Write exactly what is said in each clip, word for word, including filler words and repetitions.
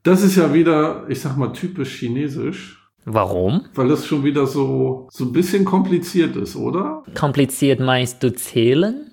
Das ist ja wieder, ich sag mal, typisch chinesisch. Warum? Weil das schon wieder so, so ein bisschen kompliziert ist, oder? Kompliziert meinst du zählen?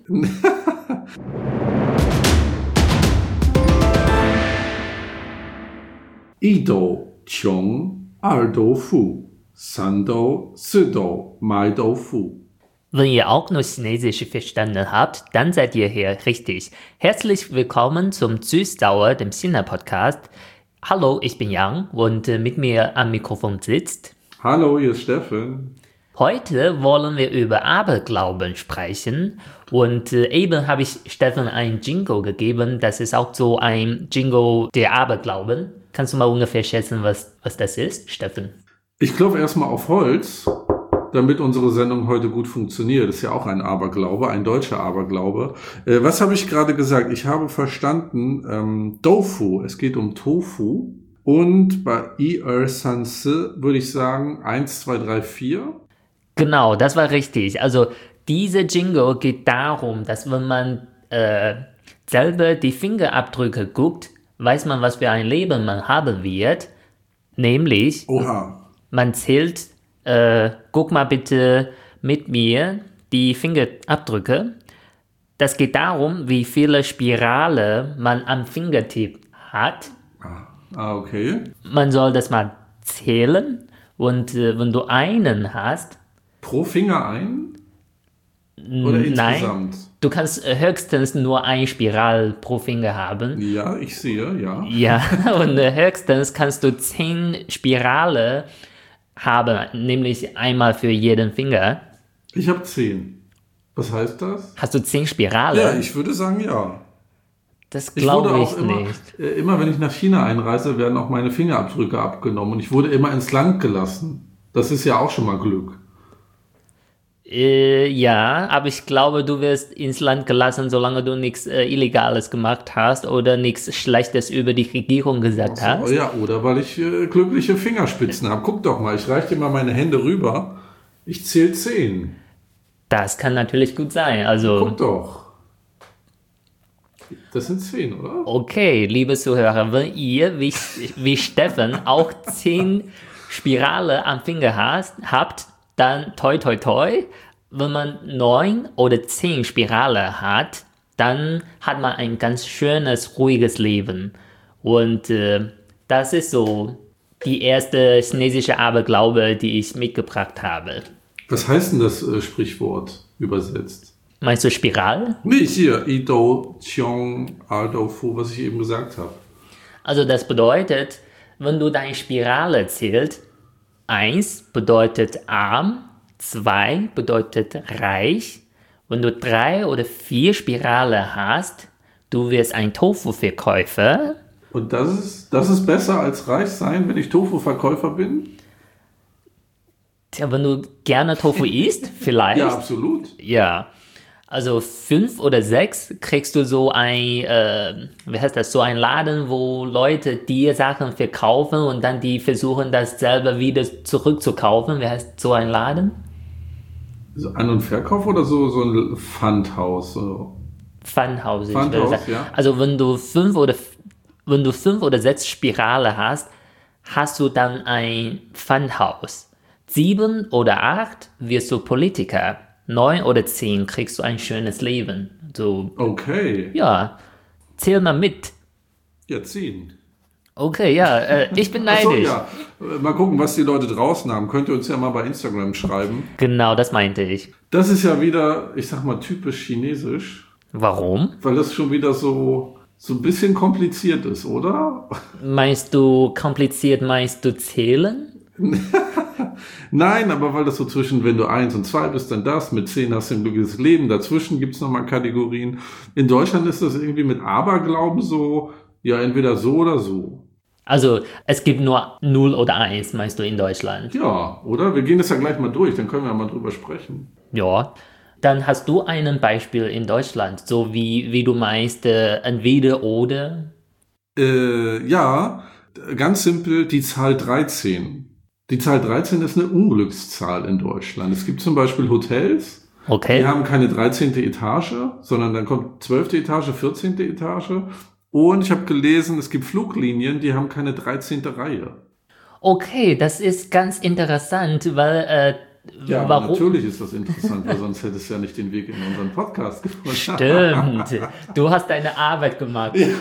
Idou Qiong, Erdou Fu, Sandou, Sidou, Maidou Fu. Wenn ihr auch nur Chinesisch verstanden habt, dann seid ihr hier richtig. Herzlich willkommen zum Süß-Sauer, dem China-Podcast. Hallo, ich bin Yang und äh, mit mir am Mikrofon sitzt... Hallo, hier ist Steffen. Heute wollen wir über Aberglauben sprechen und äh, eben habe ich Steffen ein Jingle gegeben. Das ist auch so ein Jingle der Aberglauben. Kannst du mal ungefähr schätzen, was, was das ist, Steffen? Ich klopfe erstmal auf Holz, damit unsere Sendung heute gut funktioniert. Das ist ja auch ein Aberglaube, ein deutscher Aberglaube. Äh, was habe ich gerade gesagt? Ich habe verstanden, ähm, Doufu, es geht um Tofu. Und bei I R Sanse würde ich sagen eins, zwei, drei, vier. Genau, das war richtig. Also diese Jingle geht darum, dass wenn man äh, selber die Fingerabdrücke guckt, weiß man, was für ein Leben man haben wird. Nämlich, Oha. Man zählt, äh, guck mal bitte mit mir die Fingerabdrücke. Das geht darum, wie viele Spirale man am Fingertipp hat. Ah, okay. Man soll das mal zählen und äh, wenn du einen hast... Pro Finger ein? Oder insgesamt? Nein, du kannst höchstens nur ein Spiral pro Finger haben. Ja, ich sehe, ja. Ja, und höchstens kannst du zehn Spirale haben, nämlich einmal für jeden Finger. Ich habe zehn. Was heißt das? Hast du zehn Spirale? Ja, ich würde sagen, ja. Das glaube ich, ich immer, nicht. Äh, immer wenn ich nach China einreise, werden auch meine Fingerabdrücke abgenommen. Und ich wurde immer ins Land gelassen. Das ist ja auch schon mal Glück. Äh, ja, aber ich glaube, du wirst ins Land gelassen, solange du nichts äh, Illegales gemacht hast oder nichts Schlechtes über die Regierung gesagt so, hast. Ja, oder weil ich äh, glückliche Fingerspitzen habe. Guck doch mal, ich reiche dir mal meine Hände rüber. Ich zähle zehn. Das kann natürlich gut sein. Also, guck doch. Das sind zehn, oder? Okay, liebe Zuhörer, wenn ihr wie, wie Steffen auch zehn Spirale am Finger hast, habt, dann toi toi toi. Wenn man neun oder zehn Spirale hat, dann hat man ein ganz schönes, ruhiges Leben. Und äh, das ist so die erste chinesische Aberglaube, die ich mitgebracht habe. Was heißt denn das äh, Sprichwort übersetzt? Meinst du Spiral? Nee, hier, Idou Qiong, Erdou Fu, was ich eben gesagt habe. Also das bedeutet, wenn du deine Spirale zählst, eins bedeutet arm, zwei bedeutet reich. Wenn du drei oder vier Spirale hast, du wirst ein Tofu-Verkäufer. Und das ist, das ist besser als reich sein, wenn ich Tofu-Verkäufer bin? Tja, wenn du gerne Tofu isst, vielleicht. Ja, absolut. Ja. Also fünf oder sechs kriegst du so ein, äh, wie heißt das, so ein Laden, wo Leute dir Sachen verkaufen und dann die versuchen, das selber wieder zurückzukaufen. Wie heißt so ein Laden? So An- und Verkauf oder so, so ein Pfandhaus? So. Pfandhaus, ich Pfandhaus, würde sagen. Ja. Also wenn du fünf oder, wenn du fünf oder sechs Spirale hast, hast du dann ein Pfandhaus. Sieben oder acht wirst du Politiker. Neun oder zehn kriegst du ein schönes Leben. So, okay. Ja, zähl mal mit. Ja, zehn. Okay, ja, äh, ich bin neidisch. Ach so, ja. Mal gucken, was die Leute draußen haben. Könnt ihr uns ja mal bei Instagram schreiben. Genau, das meinte ich. Das ist ja wieder, ich sag mal, typisch chinesisch. Warum? Weil das schon wieder so, so ein bisschen kompliziert ist, oder? Meinst du kompliziert, meinst du zählen? Nein, aber weil das so zwischen, wenn du eins und zwei bist, dann das, mit zehn hast du ein glückliches Leben, dazwischen gibt's nochmal Kategorien. In Deutschland ist das irgendwie mit Aberglauben so, ja, entweder so oder so. Also, es gibt nur null oder eins, meinst du, in Deutschland? Ja, oder? Wir gehen das ja gleich mal durch, dann können wir ja mal drüber sprechen. Ja, dann hast du ein Beispiel in Deutschland, so wie, wie du meinst, äh, entweder oder? Äh, ja, ganz simpel, die Zahl dreizehn. Die Zahl dreizehn ist eine Unglückszahl in Deutschland. Es gibt zum Beispiel Hotels, okay. Die haben keine dreizehnte Etage, sondern dann kommt zwölfte Etage, vierzehnte Etage Und ich habe gelesen, es gibt Fluglinien, die haben keine dreizehnte Reihe. Okay, das ist ganz interessant, weil äh, Ja, warum? natürlich ist das interessant, weil sonst hätte es ja nicht den Weg in unseren Podcast gefunden. Stimmt, du hast deine Arbeit gemacht. Ja.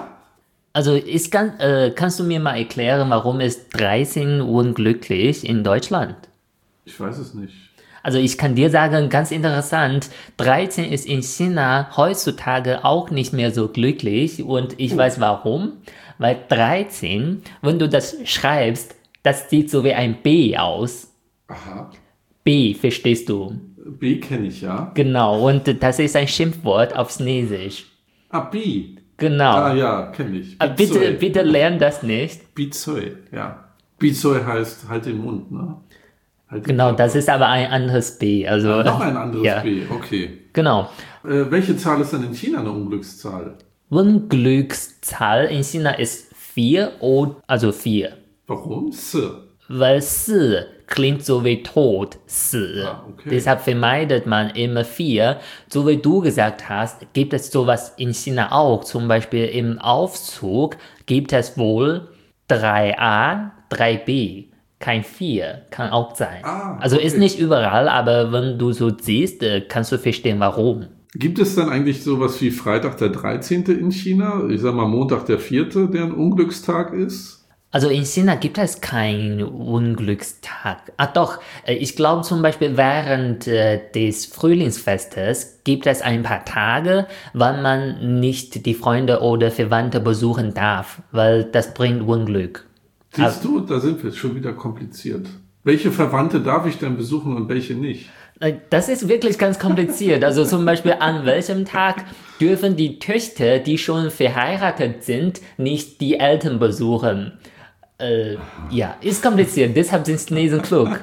Also ist ganz, äh, kannst du mir mal erklären, warum ist dreizehn unglücklich in Deutschland? Ich weiß es nicht. Also ich kann dir sagen, ganz interessant, dreizehn ist in China heutzutage auch nicht mehr so glücklich und ich oh. weiß warum. Weil dreizehn, wenn du das schreibst, das sieht so wie ein B aus. Aha. B, verstehst du? B kenne ich, ja. Genau, und das ist ein Schimpfwort auf Chinesisch. Ah, B. Genau. Ah ja, kenne ich. Aber bitte, bitte lern das nicht. Bizoi, ja. Bizoi heißt halt den Mund, ne? Halt genau, das ist aber ein anderes B. Also, ah, noch ein anderes ja. B, okay. Genau. Äh, welche Zahl ist denn in China eine Unglückszahl? Unglückszahl in China ist vier, also vier. Warum? S. Weil S klingt so wie tot, S. Ah, okay. Deshalb vermeidet man immer vier. So wie du gesagt hast, gibt es sowas in China auch. Zum Beispiel im Aufzug gibt es wohl drei a, drei b. Kein vier, kann auch sein. Ah, also okay. Ist nicht überall, aber wenn du so siehst, kannst du verstehen, warum. Gibt es dann eigentlich sowas wie Freitag der dreizehnte in China? Ich sag mal Montag der vierte, der ein Unglückstag ist? Also in China gibt es keinen Unglückstag. Ah doch, ich glaube zum Beispiel während äh, des Frühlingsfestes gibt es ein paar Tage, wann man nicht die Freunde oder Verwandte besuchen darf, weil das bringt Unglück. Siehst du, da sind wir schon wieder kompliziert. Welche Verwandte darf ich denn besuchen und welche nicht? Das ist wirklich ganz kompliziert. Also zum Beispiel an welchem Tag dürfen die Töchter, die schon verheiratet sind, nicht die Eltern besuchen? Äh, ja, ist kompliziert. Deshalb sind Chinesen klug.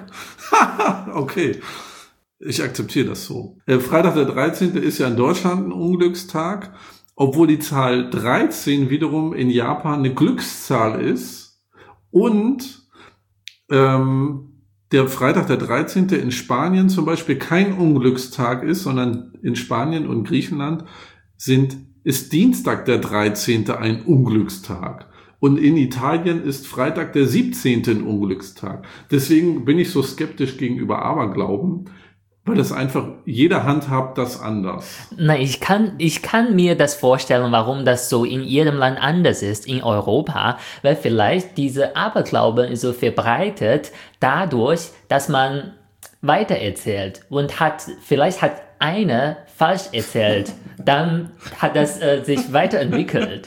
Okay, ich akzeptiere das so. Äh, Freitag der dreizehnte ist ja in Deutschland ein Unglückstag, obwohl die Zahl dreizehn wiederum in Japan eine Glückszahl ist. Und ähm, der Freitag der dreizehnte in Spanien zum Beispiel kein Unglückstag ist, sondern in Spanien und Griechenland sind, ist Dienstag der dreizehnte ein Unglückstag. Und in Italien ist Freitag der siebzehnte ein Unglückstag. Deswegen bin ich so skeptisch gegenüber Aberglauben, weil das einfach, jeder handhabt das anders. Na, ich kann, ich kann mir das vorstellen, warum das so in jedem Land anders ist, in Europa, weil vielleicht diese Aberglaube ist so verbreitet dadurch, dass man weitererzählt und hat, vielleicht hat einer falsch erzählt, dann hat das äh, sich weiterentwickelt.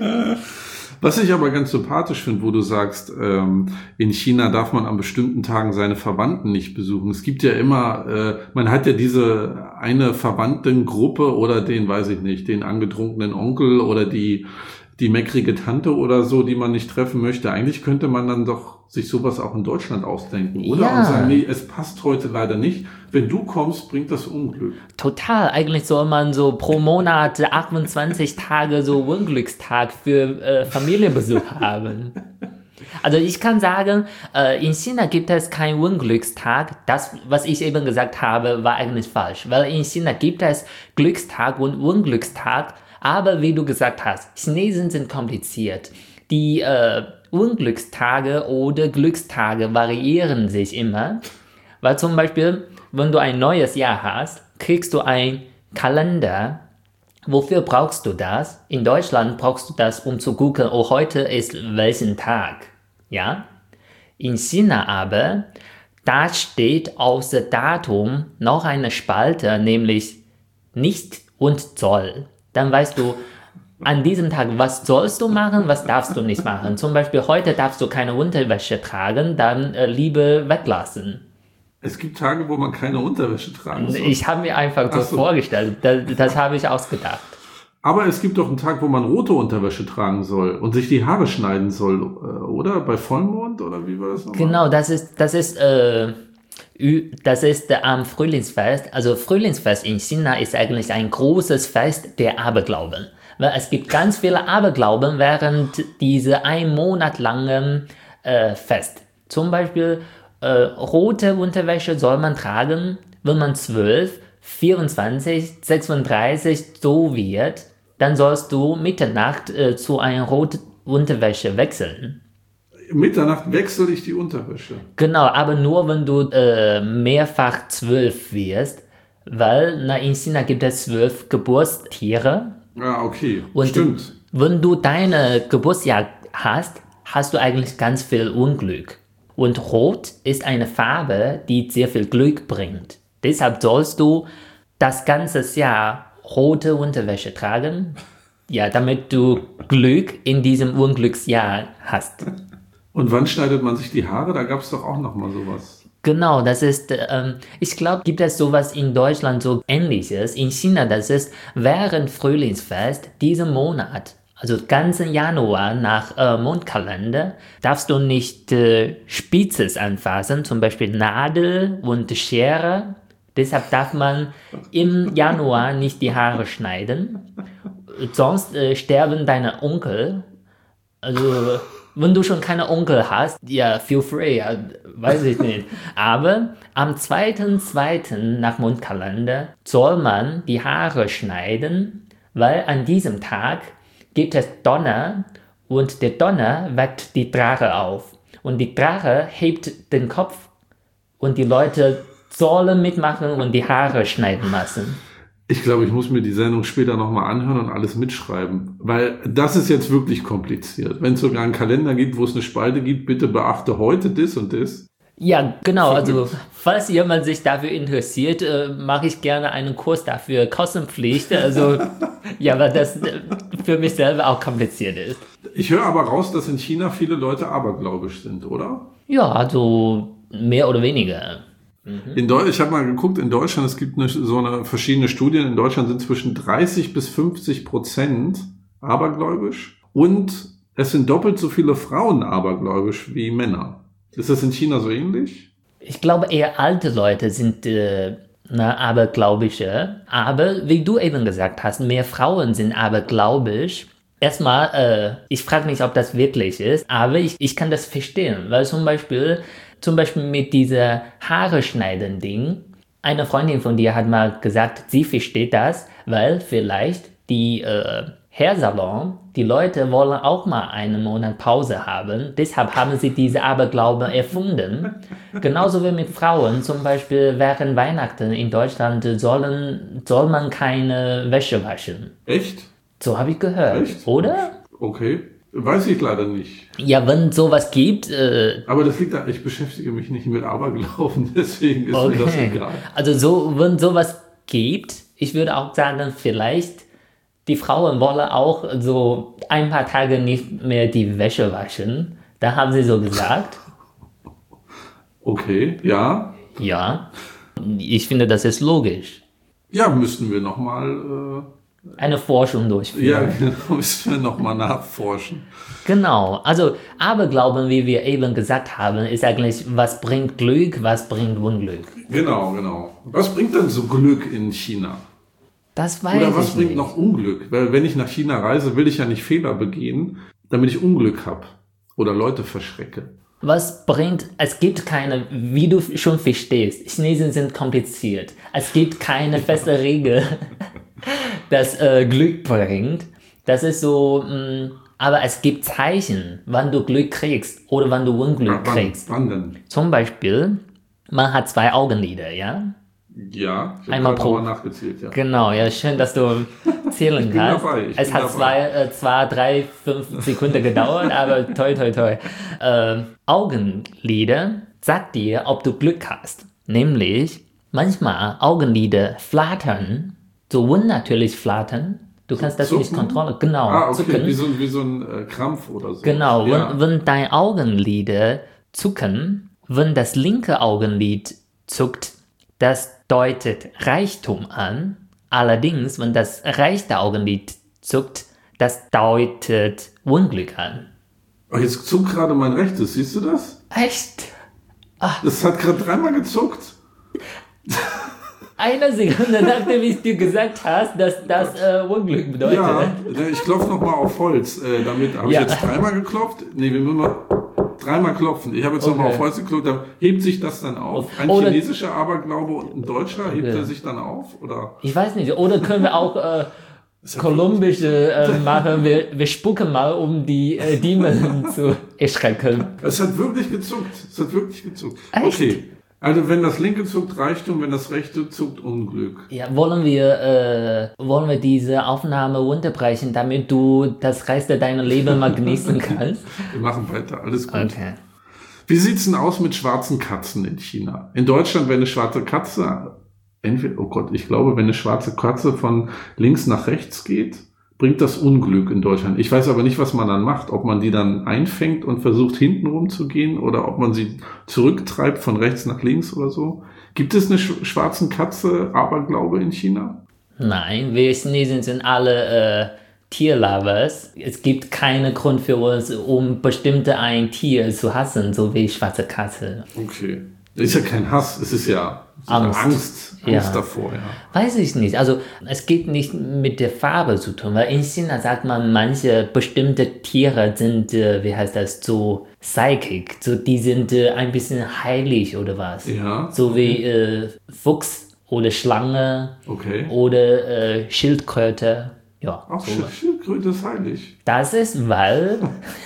Was ich aber ganz sympathisch finde, wo du sagst, ähm, in China darf man an bestimmten Tagen seine Verwandten nicht besuchen. Es gibt ja immer, äh, man hat ja diese eine Verwandtengruppe oder den, weiß ich nicht, den angetrunkenen Onkel oder die die meckrige Tante oder so, die man nicht treffen möchte. Eigentlich könnte man dann doch sich sowas auch in Deutschland ausdenken, oder? Ja. Und sagen, nee, es passt heute leider nicht. Wenn du kommst, bringt das Unglück. Total. Eigentlich soll man so pro Monat achtundzwanzig Tage so Unglückstag für äh, Familienbesuch haben. Also ich kann sagen, äh, in China gibt es keinen Unglückstag. Das, was ich eben gesagt habe, war eigentlich falsch. Weil in China gibt es Glückstag und Unglückstag. Aber wie du gesagt hast, Chinesen sind kompliziert. Die äh, Unglückstage oder Glückstage variieren sich immer. Weil zum Beispiel, wenn du ein neues Jahr hast, kriegst du einen Kalender. Wofür brauchst du das? In Deutschland brauchst du das, um zu gucken, oh, heute ist welchen Tag. Ja? In China aber, da steht außer Datum noch eine Spalte, nämlich nicht und soll. Dann weißt du, an diesem Tag, was sollst du machen, was darfst du nicht machen. Zum Beispiel, heute darfst du keine Unterwäsche tragen, dann äh, lieber weglassen. Es gibt Tage, wo man keine Unterwäsche tragen soll. Ich habe mir einfach so, so vorgestellt, das, das habe ich ausgedacht. Aber es gibt doch einen Tag, wo man rote Unterwäsche tragen soll und sich die Haare schneiden soll, oder? Bei Vollmond, oder wie war das nochmal? Genau, das ist, das ist, äh, Das ist am Frühlingsfest. Also Frühlingsfest in China ist eigentlich ein großes Fest der Aberglauben. Weil es gibt ganz viele Aberglauben während dieser ein Monat langen äh, Fest. Zum Beispiel äh, rote Unterwäsche soll man tragen, wenn man zwölf, vierundzwanzig, sechsunddreißig so wird. dann sollst du Mitternacht äh, zu einer roten Unterwäsche wechseln. Mitternacht wechsle ich die Unterwäsche. Genau, aber nur wenn du äh, mehrfach zwölf wirst, weil na, in China gibt es zwölf Geburtstiere. Ja, okay, und stimmt. Wenn du deine Geburtsjahr hast, hast du eigentlich ganz viel Unglück. Und Rot ist eine Farbe, die sehr viel Glück bringt. Deshalb sollst du das ganze Jahr rote Unterwäsche tragen, ja, damit du Glück in diesem Unglücksjahr hast. Und wann schneidet man sich die Haare? Da gab es doch auch noch mal sowas. Genau, das ist, ähm, ich glaube, gibt es sowas in Deutschland so Ähnliches. In China, das ist während Frühlingsfest, diesen Monat, also ganzen Januar nach äh, Mondkalender, darfst du nicht äh, Spitzes anfassen, zum Beispiel Nadel und Schere. Deshalb darf man im Januar nicht die Haare schneiden. Sonst äh, sterben deine Onkel. Also, wenn du schon keine Onkel hast, ja, feel free, ja, weiß ich nicht. Aber am zweiten zweiten nach Mondkalender soll man die Haare schneiden, weil an diesem Tag gibt es Donner und der Donner weckt die Drache auf. Und die Drache hebt den Kopf und die Leute sollen mitmachen und die Haare schneiden lassen. Ich glaube, ich muss mir die Sendung später nochmal anhören und alles mitschreiben, weil das ist jetzt wirklich kompliziert. Wenn es sogar einen Kalender gibt, wo es eine Spalte gibt, bitte beachte heute das und das. Ja, genau. Also, falls jemand sich dafür interessiert, äh, mache ich gerne einen Kurs dafür, Kostenpflicht. Also, ja, weil das äh, für mich selber auch kompliziert ist. Ich höre aber raus, dass in China viele Leute abergläubisch sind, oder? Ja, also mehr oder weniger. In Deu- ich habe mal geguckt, in Deutschland, es gibt eine, so eine verschiedene Studien, in Deutschland sind zwischen dreißig bis fünfzig Prozent abergläubisch und es sind doppelt so viele Frauen abergläubisch wie Männer. Ist das in China so ähnlich? Ich glaube, eher alte Leute sind äh, na, abergläubische, aber wie du eben gesagt hast, mehr Frauen sind abergläubisch. Erstmal, äh, ich frage mich, ob das wirklich ist, aber ich, ich kann das verstehen, weil zum Beispiel Zum Beispiel mit dieser Haare schneiden Ding. Eine Freundin von dir hat mal gesagt, sie versteht das, weil vielleicht die äh, Hairsalon, die Leute wollen auch mal einen Monat Pause haben. Deshalb haben sie diese Aberglaube erfunden. Genauso wie mit Frauen. Zum Beispiel während Weihnachten in Deutschland sollen, soll man keine Wäsche waschen. Echt? So habe ich gehört. Echt? Oder? Okay. Weiß ich leider nicht. Ja, wenn sowas gibt. Äh, Aber das liegt da, ich beschäftige mich nicht mit Aberglauben, deswegen ist okay. mir das egal. Also so, wenn sowas gibt, ich würde auch sagen, vielleicht die Frauen wollen auch so ein paar Tage nicht mehr die Wäsche waschen. Da haben sie so gesagt. Okay, ja. Ja, ich finde, das ist logisch. Ja, müssten wir nochmal... Äh Eine Forschung durchführen. Ja, genau, müssen wir nochmal nachforschen. Genau, also Aberglauben, wie wir eben gesagt haben, ist eigentlich, was bringt Glück, was bringt Unglück. Genau, genau. Was bringt denn so Glück in China? Das weiß Oder was ich bringt nicht. noch Unglück? Weil wenn ich nach China reise, will ich ja nicht Fehler begehen, damit ich Unglück habe oder Leute verschrecke. Was bringt, es gibt keine, wie du schon verstehst, Chinesen sind kompliziert. Es gibt keine feste Regel, das äh, Glück bringt. Das ist so, mh, aber es gibt Zeichen, wann du Glück kriegst oder wann du Unglück Ja, wann, kriegst. wann denn? Zum Beispiel, man hat zwei Augenlider, ja? Ja, ich Einmal habe pro- mal nachgezählt, ja. Genau, ja, schön, dass du zählen Ich bin kannst. dabei, ich es bin hat dabei. zwei, äh, zwei, drei, fünf Sekunden gedauert, aber toi, toi, toi. Äh, Augenlider sagt dir, ob du Glück hast. Nämlich, manchmal Augenlider flattern, so unnatürlich flattern. Du kannst das Zucken? nicht kontrollieren. Genau, Ah, okay, zucken. wie so, wie so ein äh, Krampf oder so. Genau, ja. wenn, wenn deine Augenlider zucken, wenn das linke Augenlid zuckt, das deutet Reichtum an. Allerdings, wenn das rechte Augenlid zuckt, das deutet Unglück an. Oh, jetzt zuckt gerade mein rechtes, siehst du das? Echt? Das hat gerade dreimal gezuckt. Eine Sekunde, nachdem ich dir gesagt hast, dass das äh, Unglück bedeutet. Ja, ne, ich klopfe nochmal auf Holz. Äh, damit habe Ja. ich jetzt dreimal geklopft. Nee, wir müssen mal dreimal klopfen. Ich habe jetzt nochmal Okay. auf Holz geklopft. Da hebt sich das dann auf. Ein Oder- chinesischer Aberglaube und ein deutscher, hebt Okay. er sich dann auf? Oder? Ich weiß nicht, oder können wir auch äh, kolumbische äh, machen. Wir, wir spucken mal, um die äh, Dämonen zu erschrecken. Es hat wirklich gezuckt. Es hat wirklich gezuckt. Echt? Okay. Also wenn das linke zuckt, Reichtum, wenn das rechte zuckt, Unglück. Ja, wollen wir, äh, wollen wir diese Aufnahme unterbrechen, damit du das Rest deiner Leben mal genießen kannst? Wir machen weiter, alles gut. Okay. Wie sieht's denn aus mit schwarzen Katzen in China? In Deutschland, wenn eine schwarze Katze, entweder, oh Gott, ich glaube, wenn eine schwarze Katze von links nach rechts geht, bringt das Unglück in Deutschland. Ich weiß aber nicht, was man dann macht, ob man die dann einfängt und versucht, hinten rum zu gehen oder ob man sie zurücktreibt von rechts nach links oder so. Gibt es eine sch- schwarzen Katze Aberglaube in China? Nein, wir Chinesen sind alle äh, Tierlovers. Es gibt keinen Grund für uns, um bestimmte ein Tier zu hassen, so wie schwarze Katze. Okay. Das ist ja kein Hass, es ist ja Angst. Angst, Angst Ja. davor, ja. Weiß ich nicht. Also es geht nicht mit der Farbe zu tun, weil in China sagt man, manche bestimmte Tiere sind, äh, wie heißt das, so psychic, so die sind äh, ein bisschen heilig oder was. Ja. So wie äh, Fuchs oder Schlange Okay. oder äh, Schildkröte. Ja, Auch so. Schild- Schildkröte ist heilig. Das ist, weil,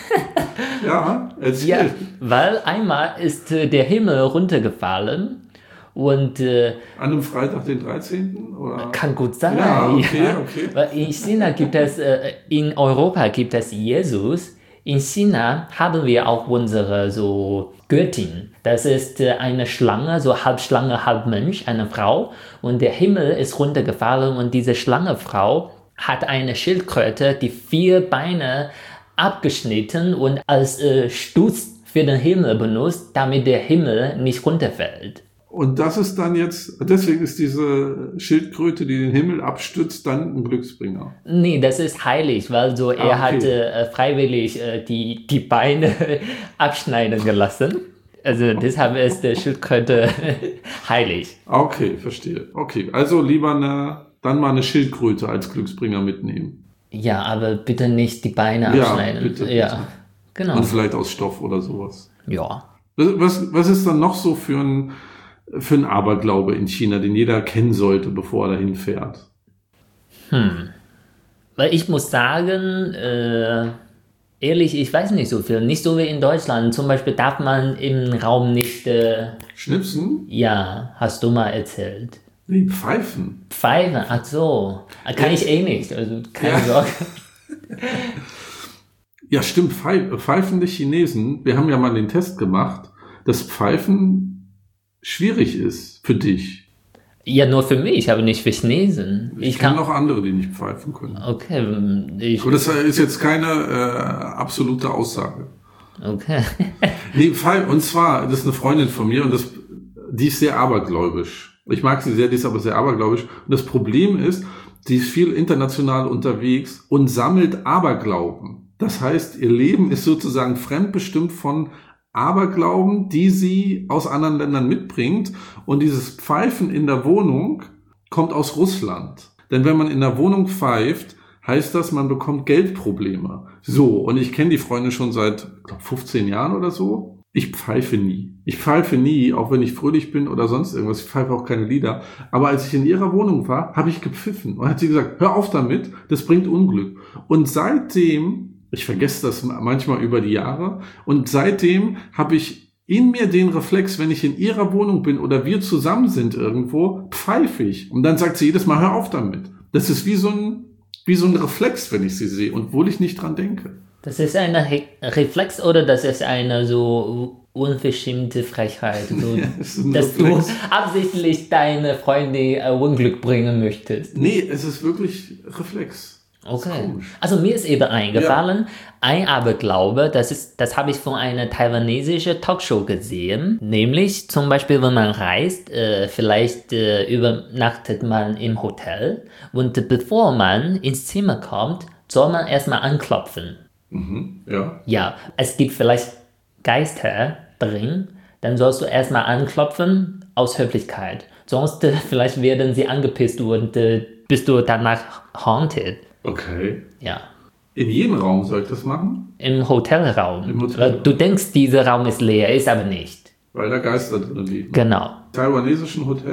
Ja, erzähl. ja, weil einmal ist äh, der Himmel runtergefallen und äh, An einem Freitag, den dreizehnten Oder? kann gut sein. Ja, okay, okay. Weil in China gibt es, äh, in Europa gibt es Jesus. In China haben wir auch unsere so Göttin. Das ist äh, eine Schlange, so halb Schlange, halb Mensch, eine Frau. Und der Himmel ist runtergefallen und diese Schlangefrau hat eine Schildkröte, die vier Beine abgeschnitten und als äh, Stütz für den Himmel benutzt, damit der Himmel nicht runterfällt. Und das ist dann jetzt, deswegen ist diese Schildkröte, die den Himmel abstützt, dann ein Glücksbringer. Nee, das ist heilig, weil so er Ah, okay. hat äh, freiwillig äh, die, die Beine abschneiden gelassen. Also deshalb ist der Schildkröte heilig. Okay, verstehe. Okay, also lieber eine, dann mal eine Schildkröte als Glücksbringer mitnehmen. Ja, aber bitte nicht die Beine Ja, abschneiden. bitte, bitte. Ja, genau. Und vielleicht aus Stoff oder sowas. Ja. Was, was, was ist dann noch so für ein, für ein Aberglaube in China, den jeder kennen sollte, bevor er dahin fährt? Weil ich muss sagen, äh, ehrlich, ich weiß nicht so viel. Nicht so wie in Deutschland. Zum Beispiel darf man im Raum nicht, äh, Schnipsen? ja, hast du mal erzählt. Nee, pfeifen. Pfeifen, ach so. Kann ich eh nicht, also keine Ja. Sorge. Ja, stimmt, pfeif- pfeifende Chinesen, wir haben ja mal den Test gemacht, dass Pfeifen schwierig ist für dich. Ja, nur für mich, aber nicht für Chinesen. Ich, Ich kenne kann. noch andere, die nicht pfeifen können. Okay, ich. Aber das ist jetzt keine äh, absolute Aussage. Okay. Nee, Pfeif- und zwar, das ist eine Freundin von mir und das, die ist sehr abergläubisch. Ich mag sie sehr, die ist aber sehr abergläubisch. Und das Problem ist, sie ist viel international unterwegs und sammelt Aberglauben. Das heißt, ihr Leben ist sozusagen fremdbestimmt von Aberglauben, die sie aus anderen Ländern mitbringt. Und dieses Pfeifen in der Wohnung kommt aus Russland. Denn wenn man in der Wohnung pfeift, heißt das, man bekommt Geldprobleme. So, und ich kenne die Freundin schon seit ich glaub, fünfzehn Jahren oder so. Ich pfeife nie. Ich pfeife nie, auch wenn ich fröhlich bin oder sonst irgendwas. Ich pfeife auch keine Lieder. Aber als ich in ihrer Wohnung war, habe ich gepfiffen. Und hat sie gesagt, hör auf damit, das bringt Unglück. Und seitdem, ich vergesse das manchmal über die Jahre, und seitdem habe ich in mir den Reflex, wenn ich in ihrer Wohnung bin oder wir zusammen sind irgendwo, pfeife ich. Und dann sagt sie jedes Mal, hör auf damit. Das ist wie so ein, wie so ein Reflex, wenn ich sie sehe, und obwohl ich nicht dran denke. Das ist ein Re Reflex oder das ist eine so unverschämte Frechheit, so, Ja, es ist ein dass Reflex. du absichtlich deine Freundin äh, Unglück bringen möchtest. Nee, es ist wirklich Reflex. Das ist Okay. komisch. Also mir ist eben eingefallen, ein Aberglaube, das ist, das habe ich von einer taiwanesischen Talkshow gesehen. Nämlich zum Beispiel, wenn man reist, äh, vielleicht äh, übernachtet man im Hotel und bevor man ins Zimmer kommt, soll man erstmal anklopfen. Mhm, ja. Ja, es gibt vielleicht Geister drin, dann sollst du erstmal anklopfen aus Höflichkeit. Sonst äh, vielleicht werden sie angepisst und äh, bist du danach haunted. Okay. Ja. In jedem Raum soll ich das machen? Im Hotelraum. Im Hotelraum. Weil du denkst, dieser Raum ist leer, ist aber nicht. Weil da Geister drin liegen. Genau. Taiwanesischen Hotel?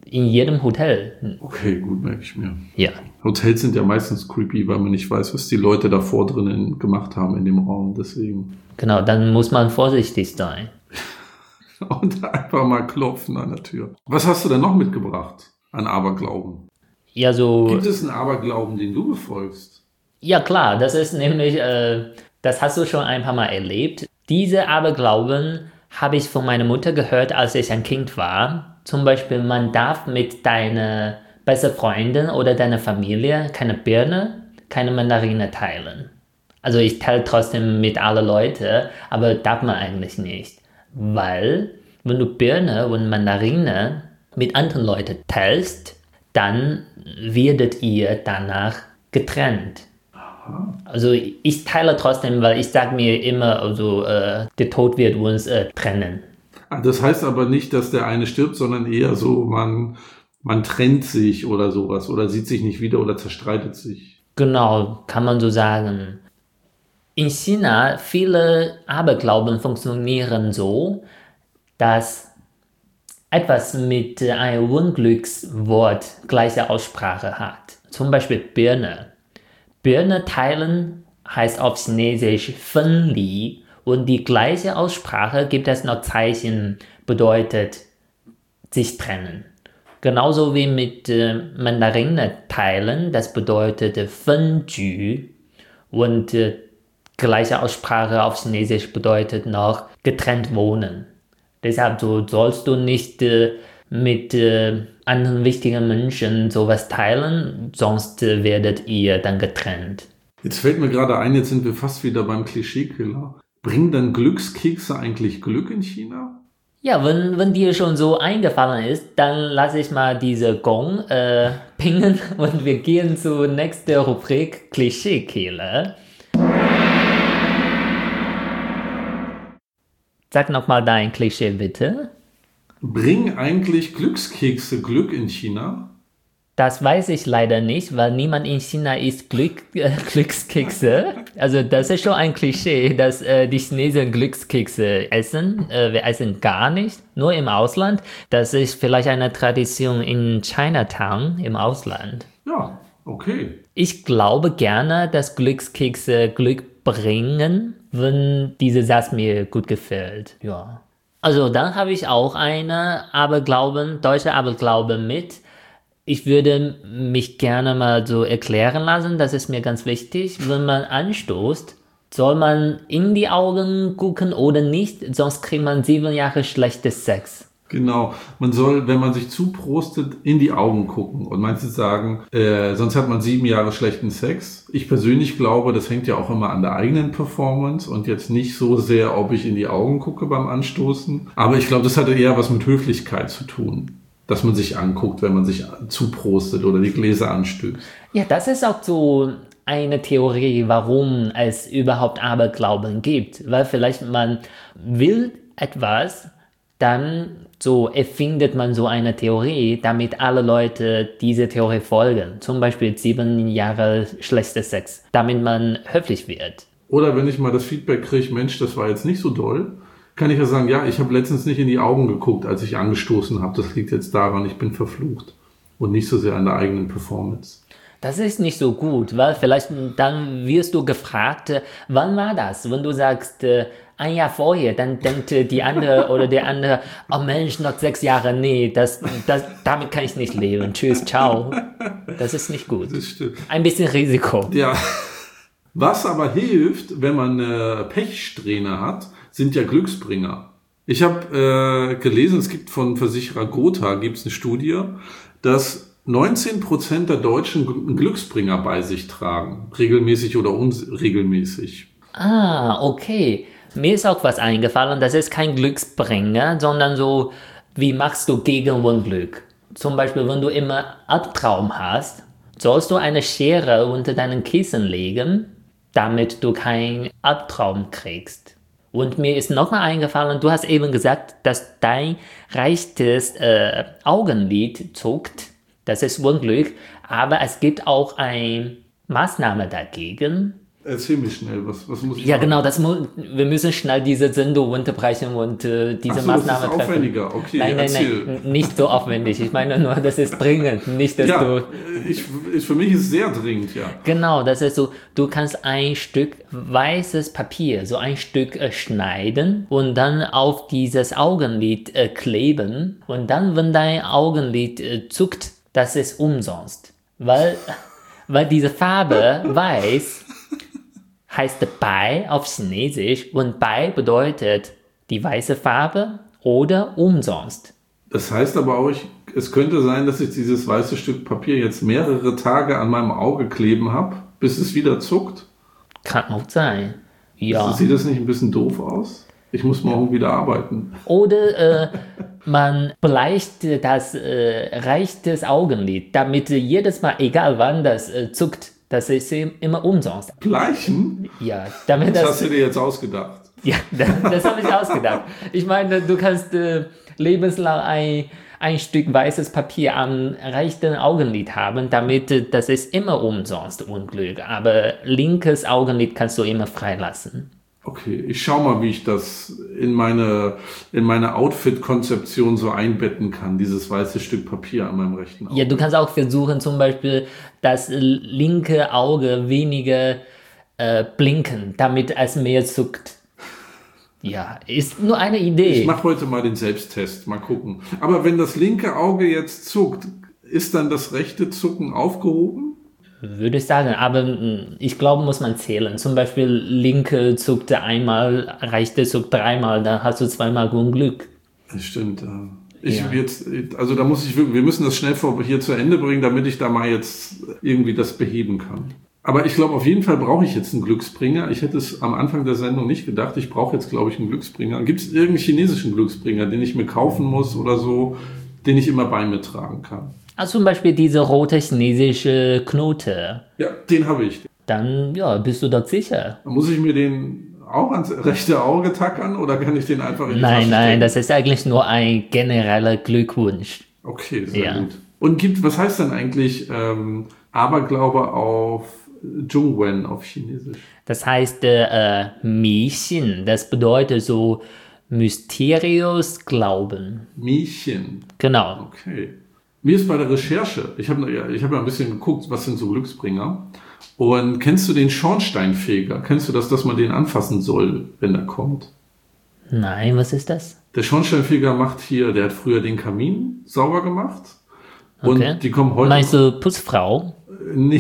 in jedem Hotel. Okay, gut, merke ich mir. Ja. Hotels sind ja meistens creepy, weil man nicht weiß, was die Leute davor drinnen gemacht haben in dem Raum, deswegen. Genau, dann muss man vorsichtig sein. Und einfach mal klopfen an der Tür. Was hast du denn noch mitgebracht an Aberglauben? Ja, so. Gibt es einen Aberglauben, den du befolgst? Ja, klar, das ist nämlich, äh, das hast du schon ein paar Mal erlebt. Diese Aberglauben habe ich von meiner Mutter gehört, als ich ein Kind war. Zum Beispiel, man darf mit deiner besten Freundin oder deiner Familie keine Birne, keine Mandarine teilen. Also ich teile trotzdem mit allen Leuten, aber darf man eigentlich nicht. Weil, wenn du Birne und Mandarine mit anderen Leuten teilst, dann werdet ihr danach getrennt. Aha. Also ich teile trotzdem, weil ich sage mir immer, also äh, der Tod wird uns äh, trennen. Das heißt aber nicht, dass der eine stirbt, sondern eher so, man, man trennt sich oder sowas oder sieht sich nicht wieder oder zerstreitet sich. Genau, kann man so sagen. In China, viele Aberglauben funktionieren so, dass etwas mit einem Unglückswort gleiche Aussprache hat. Zum Beispiel Birne. Birne teilen heißt auf Chinesisch Fenli und die gleiche Aussprache gibt es noch Zeichen, bedeutet sich trennen. Genauso wie mit äh, Mandarine teilen, das bedeutet Fenju und äh, gleiche Aussprache auf Chinesisch bedeutet noch getrennt wohnen. Deshalb so sollst du nicht äh, mit äh, anderen wichtigen Menschen sowas teilen, sonst äh, werdet ihr dann getrennt. Jetzt fällt mir gerade ein, jetzt sind wir fast wieder beim Klischeekiller. Bringen dann Glückskekse eigentlich Glück in China? Ja, wenn, wenn dir schon so eingefallen ist, dann lasse ich mal diese Gong äh, pingen und wir gehen zur nächsten Rubrik Klischeekiller. Sag nochmal dein Klischee, bitte. Bringen eigentlich Glückskekse Glück in China? Das weiß ich leider nicht, weil niemand in China isst Glück, äh, Glückskekse. Also das ist schon ein Klischee, dass äh, die Chinesen Glückskekse essen. Äh, wir essen gar nicht, nur im Ausland. Das ist vielleicht eine Tradition in Chinatown im Ausland. Ja, okay. Ich glaube gerne, dass Glückskekse Glück bringen, wenn dieser Satz mir gut gefällt. Ja. Also dann habe ich auch eine Aberglauben, deutsche Aberglaube mit. Ich würde mich gerne mal so erklären lassen, das ist mir ganz wichtig. Wenn man anstoßt, soll man in die Augen gucken oder nicht, sonst kriegt man sieben Jahre schlechtes Sex. Genau, man soll, wenn man sich zuprostet, in die Augen gucken. Und manche sagen, äh, sonst hat man sieben Jahre schlechten Sex. Ich persönlich glaube, das hängt ja auch immer an der eigenen Performance und jetzt nicht so sehr, ob ich in die Augen gucke beim Anstoßen. Aber ich glaube, das hatte eher was mit Höflichkeit zu tun, dass man sich anguckt, wenn man sich zuprostet oder die Gläser anstößt. Ja, das ist auch so eine Theorie, warum es überhaupt Aberglauben gibt. Weil vielleicht man will etwas, dann so erfindet man so eine Theorie, damit alle Leute diese Theorie folgen. Zum Beispiel sieben Jahre schlechter Sex, damit man höflich wird. Oder wenn ich mal das Feedback kriege, Mensch, das war jetzt nicht so doll, kann ich ja sagen, ja, ich habe letztens nicht in die Augen geguckt, als ich angestoßen habe. Das liegt jetzt daran, ich bin verflucht und nicht so sehr an der eigenen Performance. Das ist nicht so gut, weil vielleicht dann wirst du gefragt, wann war das? Wenn du sagst, ein Jahr vorher, dann denkt die andere oder der andere, oh Mensch, noch sechs Jahre, nee, das, das, damit kann ich nicht leben. Tschüss, ciao. Das ist nicht gut. Das stimmt. Ein bisschen Risiko. Ja. Was aber hilft, wenn man eine Pechsträhne hat, sind ja Glücksbringer. Ich habe äh, gelesen, es gibt von Versicherer Gotha gibt es eine Studie, dass neunzehn Prozent der Deutschen einen Glücksbringer bei sich tragen. Regelmäßig oder unregelmäßig. Ah, okay. Mir ist auch was eingefallen, das ist kein Glücksbringer, sondern so, wie machst du gegen Unglück? Zum Beispiel, wenn du immer Albtraum hast, sollst du eine Schere unter deinen Kissen legen, damit du keinen Albtraum kriegst. Und mir ist nochmal eingefallen, du hast eben gesagt, dass dein rechtes äh, Augenlid zuckt. Das ist Unglück, aber es gibt auch eine Maßnahme dagegen. Erzähl mir schnell, was, was muss ich Ja, machen? genau, das mu wir müssen schnell diese Sendung unterbrechen und äh, diese Ach so, Maßnahme das ist treffen. aufwendiger. Okay, nein, nein, erzähl. nein, nicht so aufwendig. Ich meine nur, das ist dringend, nicht, dass Ja, du... ich, ich, für mich ist es sehr dringend, ja. Genau, das ist so, du kannst ein Stück weißes Papier, so ein Stück äh, schneiden und dann auf dieses Augenlid äh, kleben und dann, wenn dein Augenlid äh, zuckt, das ist umsonst. Weil, weil diese Farbe weiß heißt Bai auf Chinesisch und Bai bedeutet die weiße Farbe oder umsonst. Das heißt aber auch, ich, es könnte sein, dass ich dieses weiße Stück Papier jetzt mehrere Tage an meinem Auge kleben habe, bis es wieder zuckt. Kann auch sein. Ja. Sieht das nicht ein bisschen doof aus? Ich muss morgen wieder arbeiten. Oder äh, man bleicht das äh, rechtes Augenlid, damit äh, jedes Mal, egal wann das äh, zuckt, das ist immer umsonst. Bleichen? Ja, damit Das das... hast du dir jetzt ausgedacht. Ja, das, das habe ich ausgedacht. Ich meine, du kannst äh, lebenslang ein, ein Stück weißes Papier am rechten Augenlid haben, damit äh, das ist immer umsonst Unglück. Aber linkes Augenlid kannst du immer freilassen. Okay, ich schau mal, wie ich das in meine, in meine Outfit-Konzeption so einbetten kann, dieses weiße Stück Papier an meinem rechten Auge. Ja, du kannst auch versuchen, zum Beispiel das linke Auge weniger äh, blinken, damit es mehr zuckt. Ja, ist nur eine Idee. Ich mache heute mal den Selbsttest, mal gucken. Aber wenn das linke Auge jetzt zuckt, ist dann das rechte Zucken aufgehoben? Würde ich sagen, aber mh, ich glaube, muss man zählen. Zum Beispiel linke zuckte einmal, rechte zuckt dreimal, dann hast du zweimal Unglück. Das stimmt. ja. Ich Ja. jetzt, also da muss ich wirklich, wir müssen das schnell vor, hier zu Ende bringen, damit ich da mal jetzt irgendwie das beheben kann. Aber ich glaube, auf jeden Fall brauche ich jetzt einen Glücksbringer. Ich hätte es am Anfang der Sendung nicht gedacht. Ich brauche jetzt, glaube ich, einen Glücksbringer. Gibt es irgendeinen chinesischen Glücksbringer, den ich mir kaufen muss oder so, den ich immer bei mir tragen kann? Also zum Beispiel diese rote chinesische Knote. Ja, den habe ich. Dann, ja, bist du dort sicher. Muss ich mir den auch ans rechte Auge tackern oder kann ich den einfach in die Nein, Tasche nein, stecken? das ist eigentlich nur ein genereller Glückwunsch. Okay, sehr Ja. gut. Und gibt, was heißt dann eigentlich ähm, Aberglaube auf Zhongwen auf Chinesisch? Das heißt, äh, äh, Mixin, das bedeutet so mysteriös Glauben. Miechen. Genau. Okay. Mir ist bei der Recherche, ich habe ja, ich hab ja ein bisschen geguckt, was sind so Glücksbringer. Und kennst du den Schornsteinfeger? Kennst du das, dass man den anfassen soll, wenn er kommt? Nein, was ist das? Der Schornsteinfeger macht hier, der hat früher den Kamin sauber gemacht. Und Okay. die kommen heute... Meinst du Putzfrau? Nee,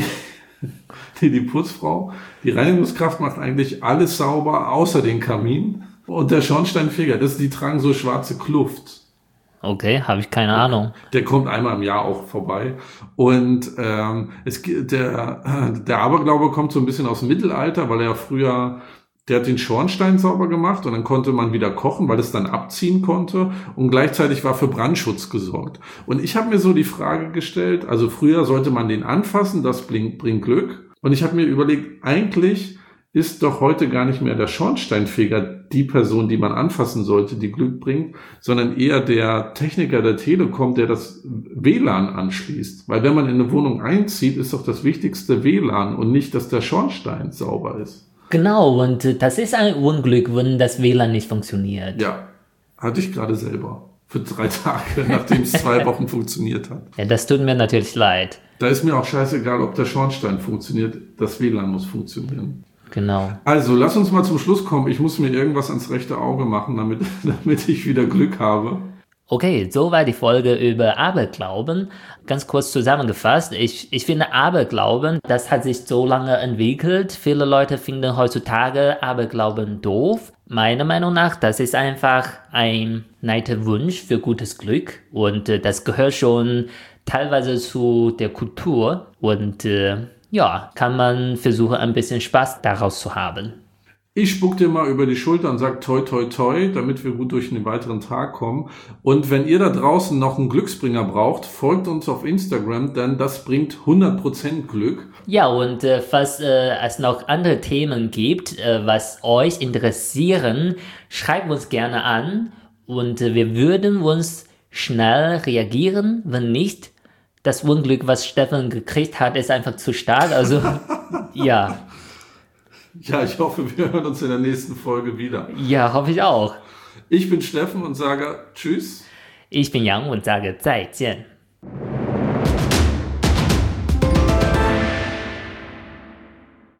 die, die Putzfrau, die Reinigungskraft macht eigentlich alles sauber, außer den Kamin. Und der Schornsteinfeger, das, die tragen so schwarze Kluft. Okay, habe ich keine Ahnung. Der kommt einmal im Jahr auch vorbei. Und ähm, es, gi- der, der Aberglaube kommt so ein bisschen aus dem Mittelalter, weil er früher, der hat den Schornstein sauber gemacht und dann konnte man wieder kochen, weil es dann abziehen konnte. Und gleichzeitig war für Brandschutz gesorgt. Und ich habe mir so die Frage gestellt, also früher sollte man den anfassen, das bringt, bringt Glück. Und ich habe mir überlegt, eigentlich ist doch heute gar nicht mehr der Schornsteinfeger die Person, die man anfassen sollte, die Glück bringt, sondern eher der Techniker der Telekom, der das W L A N anschließt. Weil wenn man in eine Wohnung einzieht, ist doch das wichtigste W L A N und nicht, dass der Schornstein sauber ist. Genau, und äh, das ist ein Unglück, wenn das W L A N nicht funktioniert. Ja, hatte ich gerade selber. Für drei Tage, nachdem es zwei Wochen funktioniert hat. Ja, das tut mir natürlich leid. Da ist mir auch scheißegal, ob der Schornstein funktioniert. Das W L A N muss funktionieren. Genau. Also, lass uns mal zum Schluss kommen. Ich muss mir irgendwas ans rechte Auge machen, damit, damit ich wieder Glück habe. Okay, so war die Folge über Aberglauben. Ganz kurz zusammengefasst, ich, ich finde Aberglauben, das hat sich so lange entwickelt. Viele Leute finden heutzutage Aberglauben doof. Meiner Meinung nach, das ist einfach ein netter Wunsch für gutes Glück. Und äh, das gehört schon teilweise zu der Kultur. Und äh, ja, kann man versuchen, ein bisschen Spaß daraus zu haben. Ich spuck dir mal über die Schulter und sag toi toi toi, damit wir gut durch den weiteren Tag kommen. Und wenn ihr da draußen noch einen Glücksbringer braucht, folgt uns auf Instagram, denn das bringt hundert Prozent Glück. Ja, und äh, falls äh, es noch andere Themen gibt, äh, was euch interessieren, schreibt uns gerne an und äh, wir würden uns schnell reagieren. Wenn nicht, das Unglück, was Stefan gekriegt hat, ist einfach zu stark. Also, ja. Ja, ich hoffe, wir hören uns in der nächsten Folge wieder. Ja, hoffe ich auch. Ich bin Steffen und sage Tschüss. Ich bin Yang und sage 再见.